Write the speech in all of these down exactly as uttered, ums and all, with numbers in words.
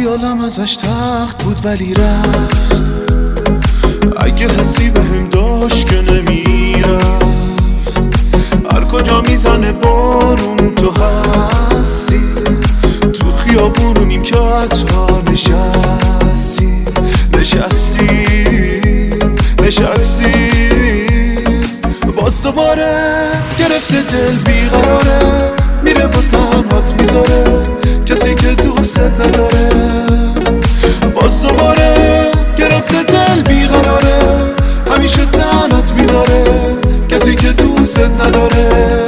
خیالم ازش تخت بود ولی رفت. اگه حسی بهم داشت که نمیرفت. هر کجا میزنه بارون تو هستی، تو خیابونونیم که حتی نشستی نشستی نشستی. باز دوباره گرفته دل بیقراره، میره و تنهات میذاره کسی که دوست نداره. باز دوباره گرفته دل بیقراره، همیشه تنهات میذاره کسی که دوست نداره.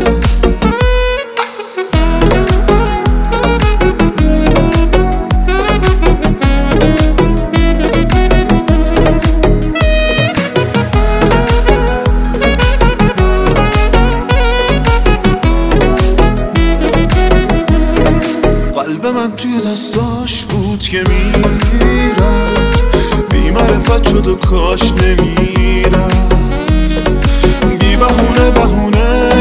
قلب من توی دستاش بود که میرفت، بی معرفت شد و کاش نمیرفت. بی بهونه بهونه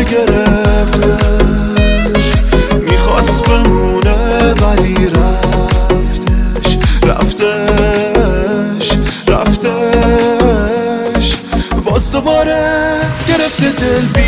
گرفتش، میخواست بمونه ولی رفتش رفتش رفتش. باز دوباره گرفته دل بی